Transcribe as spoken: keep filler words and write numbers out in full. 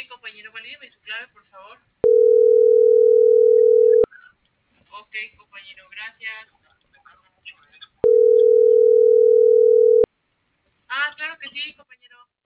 compañero, valídeme su clave, por favor. Ok, compañero, gracias. Ah, claro que sí, compañero.